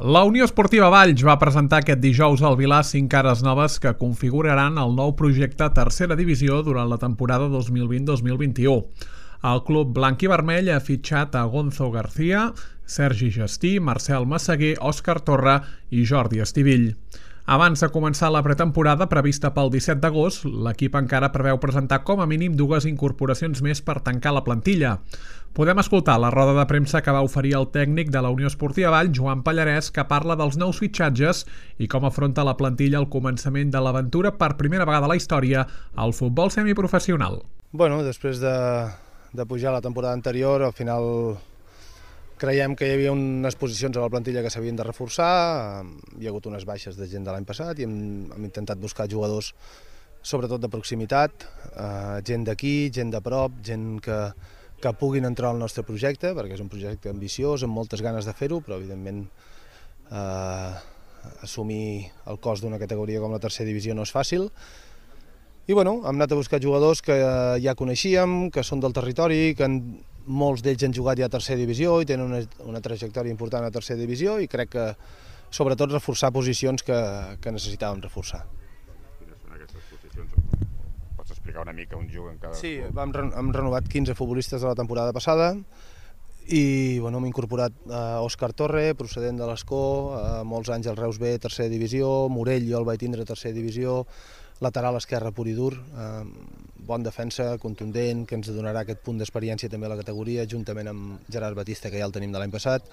La Unió Esportiva Valls va presentar aquest dijous al Vilà 5 cares noves que configuraran el nou projecte Tercera Divisió durant la temporada 2020-2021. El club blanc i vermell ha fitxat a Gonzo García, Sergi Gestí, Marcel Massaguer, Òscar Torra i Jordi Estivill. Abans de començar la pretemporada prevista pel 17 d'agost, l'equip encara preveu presentar com a mínim 2 incorporacions més per tancar la plantilla. Podem escoltar la roda de premsa que va oferir el tècnic de la Unió Esportiva Valls, Joan Pallarès, que parla dels nous fitxatges i com afronta la plantilla al començament de l'aventura per primera vegada a la història al futbol semiprofessional. Bueno, després de pujar la temporada anterior, al final creiem que hi havia unes posicions a la plantilla que s'havien de reforçar. Hi ha hagut unes baixes de gent de l'any passat i hem intentat buscar jugadors sobretot de proximitat, gent d'aquí, gent de prop, gent que puguin entrar al nostre projecte, perquè és un projecte ambiciós, amb moltes ganes de fer-ho, però evidentment assumir el cost d'una categoria com la tercera divisió no és fàcil. I bueno, hem anat a buscar jugadors que ja coneixíem, que són del territori, que molts d'ells han jugat ja a tercera divisió i tenen una trajectòria important a tercera divisió, i crec que sobretot reforçar posicions que necessitàvem reforçar. Quines són aquestes posicions? Pots explicar una mica on juguen cada... Sí, hem renovat 15 futbolistes de la temporada passada i bueno, hem incorporat Òscar Torre, procedent de l'Escó, molts anys al Reus B, tercera divisió, Morell jo el vaig tindre a tercera divisió, lateral esquerre pur i dur, bon defensa, contundent, que ens donarà aquest punt d'experiència també a la categoria, juntament amb Gerard Batista, que ja el tenim de l'any passat.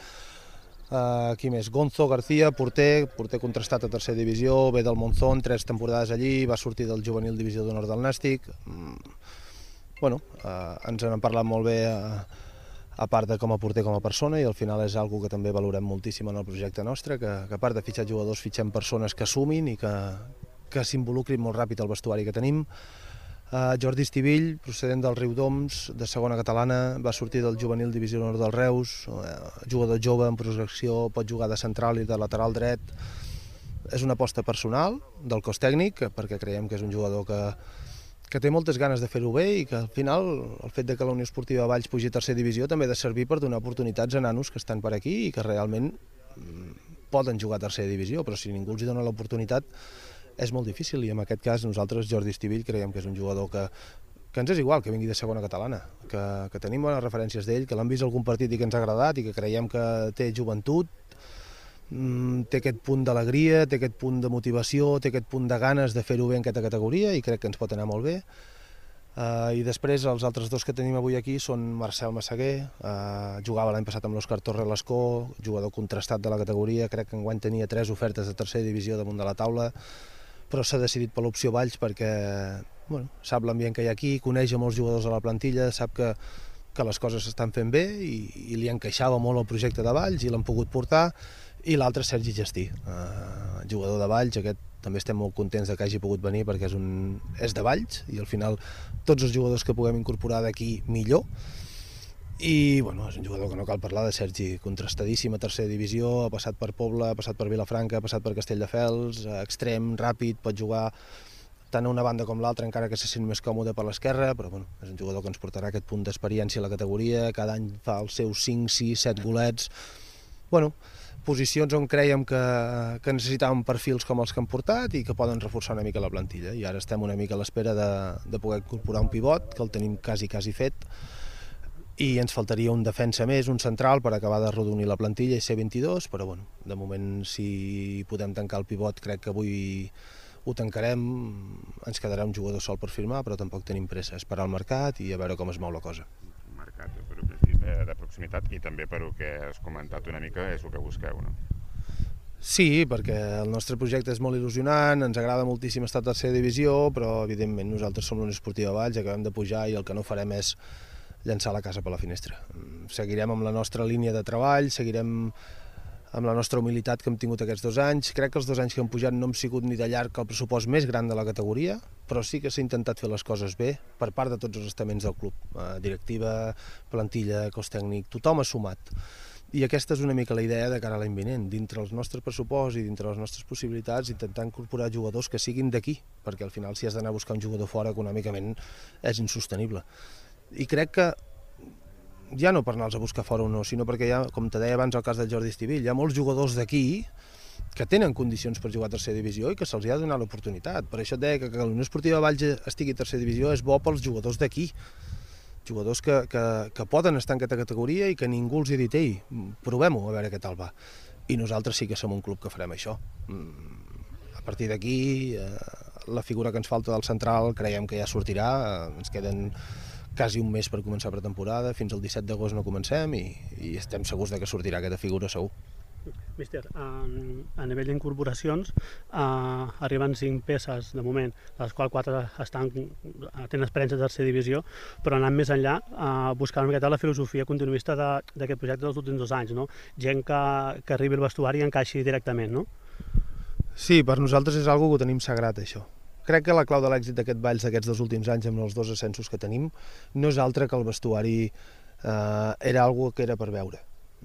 Qui més? Gonzo García, porter contrastat a tercera divisió, ve del Monzón, 3 temporades allí, va sortir del juvenil divisió d'honor del Nàstic. Bueno, ens han parlat molt bé a part de com a porter, com a persona, i al final és algo que també valorem moltíssim en el projecte nostre, que a part de fitxar jugadors, fitxem persones que sumin i que s'involucrin molt ràpid al vestuari que tenim. Jordi Estivill, procedent del Riudoms, de segona catalana, va sortir del juvenil divisió d'honor del Reus, jugador jove en projecció, pot jugar de central i de lateral dret. És una aposta personal del cos tècnic, perquè creiem que és un jugador que té moltes ganes de fer-ho bé i que al final el fet de que la Unió Esportiva Valls pugi a tercera divisió també ha de servir per donar oportunitats a nanos que estan per aquí i que realment poden jugar a tercera divisió, però si ningú els dona l'oportunitat és molt difícil, i en aquest cas nosaltres, Jordi Estivill, creiem que és un jugador que ens és igual que vingui de segona catalana, que tenim bones referències d'ell, que l'hem vist algun partit i que ens ha agradat i que creiem que té joventut, té aquest punt d'alegria, té aquest punt de motivació, té aquest punt de ganes de fer-ho bé en aquesta categoria i crec que ens pot anar molt bé. I després els altres 2 que tenim avui aquí són Marcel Massaguer, jugava l'any passat amb l'Òscar Torre a l'Escó, jugador contrastat de la categoria, crec que enguany tenia 3 ofertes de tercera divisió damunt de la taula, però s'ha decidit per l'opció Valls perquè sap l'ambient que hi ha aquí, coneix a molts jugadors de la plantilla, sap que les coses s'estan fent bé i li encaixava molt el projecte de Valls i l'han pogut portar. I l'altre, Sergi Gestí, jugador de Valls, aquest també estem molt contents que hagi pogut venir perquè és de Valls i al final tots els jugadors que puguem incorporar d'aquí millor. I bueno, és un jugador que no cal parlar de Sergi, contrastadíssim a tercera divisió, ha passat per Pobla, ha passat per Vilafranca, ha passat per Castelldefels, extrem, ràpid, pot jugar tant a una banda com l'altra, encara que se sent més còmode per l'esquerra, però bueno, és un jugador que ens portarà aquest punt d'experiència a la categoria, cada any fa els seus 5, 6, 7 golets. Bueno, posicions on creiem que necessitàvem perfils com els que han portat i que poden reforçar una mica la plantilla, i ara estem una mica a l'espera de poder incorporar un pivot, que el tenim quasi fet, i ens faltaria un defensa més, un central, per acabar de rodonir la plantilla i ser 22, però bueno, de moment si podem tancar el pivot crec que avui ho tancarem, ens quedarà un jugador sol per firmar, però tampoc tenim pressa, esperar el mercat i a veure com es mou la cosa. Un mercat de proximitat i també per el que has comentat una mica és el que busqueu, no? Sí, perquè el nostre projecte és molt il·lusionant, ens agrada moltíssim estar a tercera divisió, però evidentment nosaltres som l'Unió Esportiva Valls, acabem de pujar i el que no farem és llançar la casa per la finestra. Seguirem amb la nostra línia de treball, seguirem amb la nostra humilitat que hem tingut aquests 2 anys. Crec que els 2 anys que hem pujat no hem sigut ni de llarg el pressupost més gran de la categoria, però sí que s'ha intentat fer les coses bé per part de tots els estaments del club, directiva, plantilla, cos tècnic, tothom ha sumat. I aquesta és una mica la idea de cara a l'any vinent, dintre els nostres pressuposts i dintre les nostres possibilitats, intentar incorporar jugadors que siguin d'aquí, perquè al final si has d'anar a buscar un jugador fora econòmicament és insostenible. I crec que ja no per anar-los a buscar fora o no, sinó perquè ja, com te deia abans el cas del Jordi Estivill, hi ha molts jugadors d'aquí que tenen condicions per jugar a tercera divisió i que se'ls ha de donar l'oportunitat. Per això et deia que la Unió Esportiva Valls estigui a tercera divisió és bo pels jugadors d'aquí, jugadors que poden estar en aquesta categoria i que ningú els ha dit ei, provem-ho, a veure què tal va. I nosaltres sí que som un club que farem això. A partir d'aquí, la figura que ens falta del central creiem que ja sortirà, ens queden quasi un mes per començar pretemporada, fins al 17 d'agost no comencem i estem segurs que sortirà aquesta figura segur. Míster, a nivell d'incorporacions arriben 5 peces de moment, de les quals 4 tenen experiència de tercera divisió, però anant més enllà, buscant una miqueta la filosofia continuista d'aquest projecte dels últims 2 anys, no? Gent que arribi al vestuari i encaixi directament, no? Sí, per nosaltres és algo que ho tenim sagrat, això. Crec que la clau de l'èxit d'aquest Valls d'aquests 2 últims anys amb els 2 ascensos que tenim no és altre que el vestuari era algo que era per veure.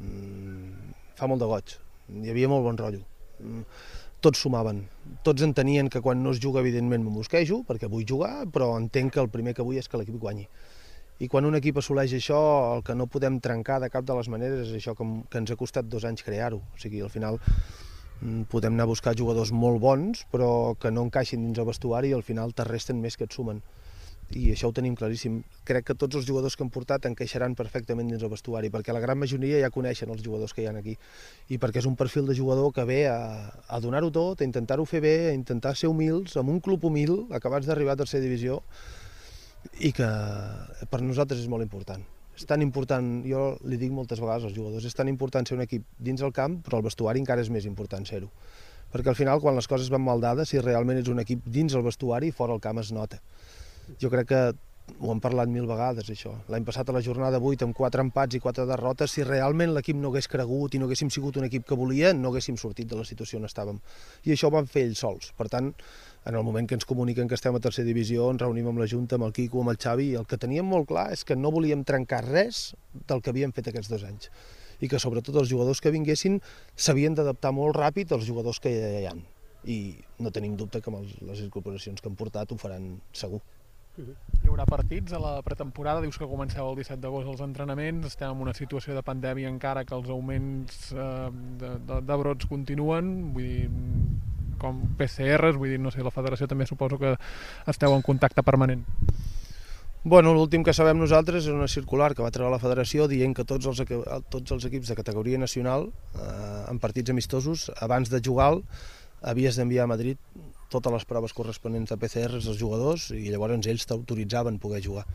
Fa molt de goig, hi havia molt bon rotllo. Tots sumaven, tots entenien que quan no es juga evidentment m'ho busquejo, perquè vull jugar, però entenc que el primer que vull és que l'equip guanyi. I quan un equip assoleix això, el que no podem trencar de cap de les maneres és això que ens ha costat 2 anys crear-ho. O sigui, al final podem anar a buscar jugadors molt bons, però que no encaixin dins el vestuari i al final te resten més que et sumen. I això ho tenim claríssim. Crec que tots els jugadors que hem portat encaixaran perfectament dins el vestuari, perquè la gran majoria ja coneixen els jugadors que hi ha aquí. I perquè és un perfil de jugador que ve a donar-ho tot, a intentar-ho fer bé, a intentar ser humils, amb un club humil, acabats d'arribar a tercera divisió, i que per nosaltres és molt important. És tan important, jo li dic moltes vegades als jugadors, és tan important ser un equip dins el camp, però el vestuari encara és més important ser-ho. Perquè al final, quan les coses van mal dades, si realment ets un equip dins el vestuari, fora el camp es nota. Jo crec que ho hem parlat 1000 vegades, això. L'any passat a la jornada 8, amb 4 empats i 4 derrotes, si realment l'equip no hagués cregut i no haguéssim sigut un equip que volia, no haguéssim sortit de la situació on estàvem. I això ho van fer ells sols. Per tant, en el moment que ens comuniquen que estem a tercera divisió, ens reunim amb la Junta, amb el Quico, amb el Xavi, i el que teníem molt clar és que no volíem trencar res del que havíem fet aquests 2 anys. I que sobretot els jugadors que vinguessin s'havien d'adaptar molt ràpid als jugadors que ja hi ha. I no tenim dubte que amb les incorporacions que han portat ho faran segur. Hi haurà partits a la pretemporada, dius que comenceu el 17 d'agost els entrenaments, estem en una situació de pandèmia encara que els augments de brots continuen, vull dir, com PCRs, vull dir, no sé, la federació també suposo que esteu en contacte permanent. Bueno, l'últim que sabem nosaltres és una circular que va treure la federació dient que tots els equips de categoria nacional en partits amistosos, abans de jugar havies d'enviar a Madrid totes les proves corresponents a PCRs als jugadors i llavors ells t'autoritzaven poder jugar.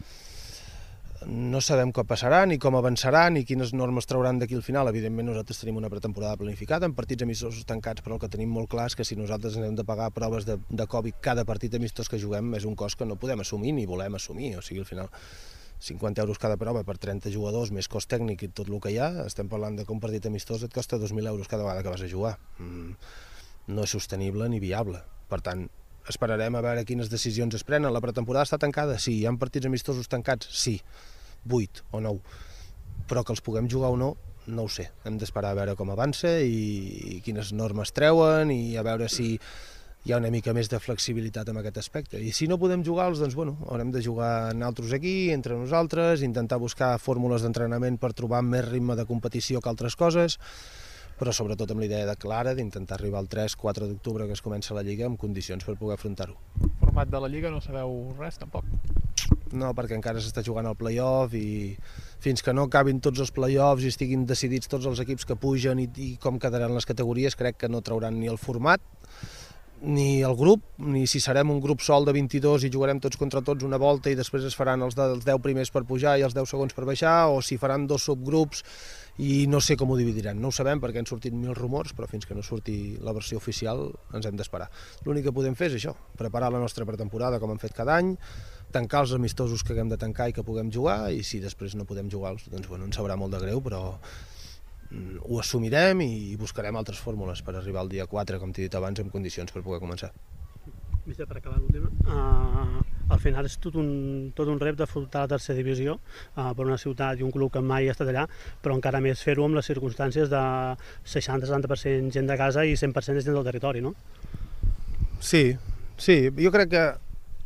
No sabem què passarà, ni com avançarà, ni quines normes trauran d'aquí al final. Evidentment nosaltres tenim una pretemporada planificada amb partits amistosos tancats, però el que tenim molt clar és que si nosaltres hem de pagar proves de Covid cada partit amistós que juguem és un cost que no podem assumir ni volem assumir. O sigui, al final 50 euros cada prova per 30 jugadors, més cost tècnic i tot el que hi ha, estem parlant que un partit amistós et costa 2.000 euros cada vegada que vas a jugar. No és sostenible ni viable. Per tant, esperarem a veure quines decisions es prenen. La pretemporada està tancada? Sí. Hi ha partits amistosos tancats? Sí. 8 o 9. Però que els puguem jugar o no, no ho sé. Hem d'esperar a veure com avança i quines normes treuen i a veure si hi ha una mica més de flexibilitat en aquest aspecte. I si no podem jugar-los, doncs bueno, haurem de jugar nosaltres aquí, entre nosaltres, intentar buscar fórmules d'entrenament per trobar més ritme de competició que altres coses, però sobretot amb l'idea de clara d'intentar arribar al 3-4 d'octubre que es comença la Lliga amb condicions per poder afrontar-ho. Format de la Lliga no sabeu res, tampoc? No, perquè encara s'està jugant al play-off i fins que no acabin tots els play-offs i estiguin decidits tots els equips que pugen i com quedaran les categories, crec que no trauran ni el format, ni el grup, ni si serem un grup sol de 22 i jugarem tots contra tots una volta i després es faran els 10 primers per pujar i els 10 segons per baixar, o si faran 2 subgrups i no sé com ho dividiran. No ho sabem perquè han sortit 1000 rumors, però fins que no surti la versió oficial ens hem d'esperar. L'únic que podem fer és això, preparar la nostra pretemporada com hem fet cada any, tancar els amistosos que haguem de tancar i que puguem jugar, i si després no podem jugar-los, doncs bueno, ens sabrà molt de greu, però ho assumirem i buscarem altres fórmules per arribar al dia 4, com t'he dit abans, en condicions per poder començar. Mister, per acabar l'última, al final és tot un repte afrontar la tercera divisió per una ciutat i un club que mai ha estat allà, però encara més fer-ho amb les circumstàncies de 60-70% gent de casa i 100% de gent del territori, no? Sí, jo crec que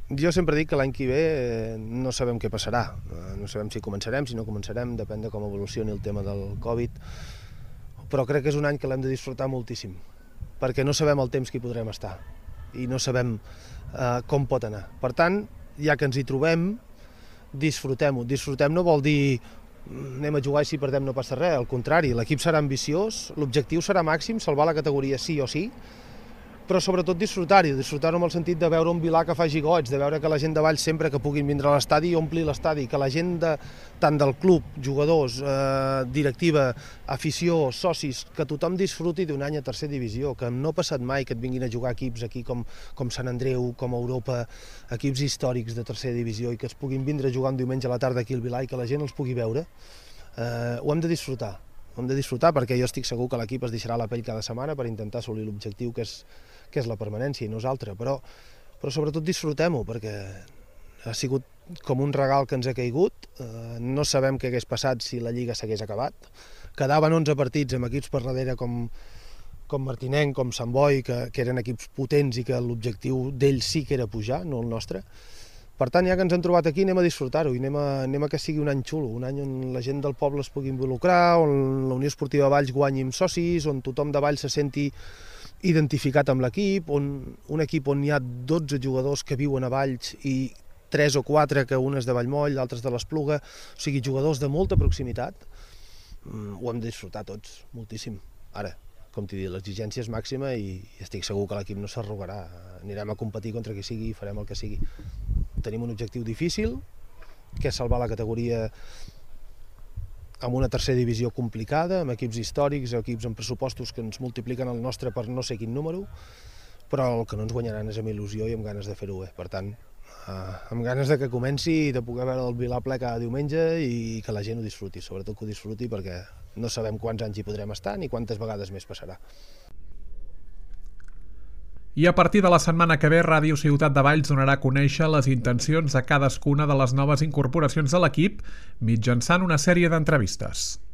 Jo sempre dic que l'any que ve no sabem què passarà, no sabem si començarem, si no començarem, depèn de com evolucioni el tema del Covid, però crec que és un any que l'hem de disfrutar moltíssim, perquè no sabem el temps que hi podrem estar i no sabem com pot anar. Per tant, ja que ens hi trobem, disfrutem-ho. Disfrutem no vol dir anem a jugar i si perdem no passa res, al contrari, l'equip serà ambiciós, l'objectiu serà màxim, salvar la categoria sí o sí, però sobretot disfrutar-ho amb el sentit de veure un Vilà que faci goig, de veure que la gent de Valls sempre que puguin vindre a l'estadi ompli l'estadi, que la gent tant del club, jugadors, directiva, afició, socis, que tothom disfruti d'un any a tercera divisió, que no ha passat mai que et vinguin a jugar equips aquí com Sant Andreu, com Europa, equips històrics de tercera divisió i que es puguin vindre a jugar un diumenge a la tarda aquí al Vilà i que la gent els pugui veure. Ho hem de disfrutar. Ho hem de disfrutar perquè jo estic segur que l'equip es deixarà la pell cada setmana per intentar assolir l'objectiu que és la permanència i nosaltres, però sobretot disfrutem-ho perquè ha sigut com un regal que ens ha caigut, no sabem què hagués passat si la Lliga s'hagués acabat, quedaven 11 partits amb equips per darrere com Martinenc, com Sant Boi, que eren equips potents i que l'objectiu d'ells sí que era pujar, no el nostre. Per tant, ja que ens hem trobat aquí, anem a disfrutar-ho i anem a que sigui un any xulo, un any on la gent del poble es pugui involucrar, on la Unió Esportiva Valls guanyi amb socis, on tothom de Valls se senti identificat amb l'equip, un equip on hi ha 12 jugadors que viuen a Valls i 3 o 4 que un és de Vallmoll, l'altre és de l'Espluga, o sigui, jugadors de molta proximitat. Ho hem de disfrutar tots, moltíssim. Ara, com t'he dit, l'exigència és màxima i estic segur que l'equip no s'arrugarà. Anirem a competir contra qui sigui i farem el que sigui. Tenim un objectiu difícil, que és salvar la categoria amb una tercera divisió complicada, amb equips històrics, equips amb pressupostos que ens multipliquen el nostre per no sé quin número, però el que no ens guanyaran és amb il·lusió i amb ganes de fer-ho bé. Per tant, amb ganes de que comenci, de poder veure el Vilà ple cada diumenge i que la gent ho disfruti, sobretot que ho disfruti perquè no sabem quants anys hi podrem estar ni quantes vegades més passarà. I a partir de la setmana que ve, Ràdio Ciutat de Valls donarà a conèixer les intencions de cadascuna de les noves incorporacions de l'equip mitjançant una sèrie d'entrevistes.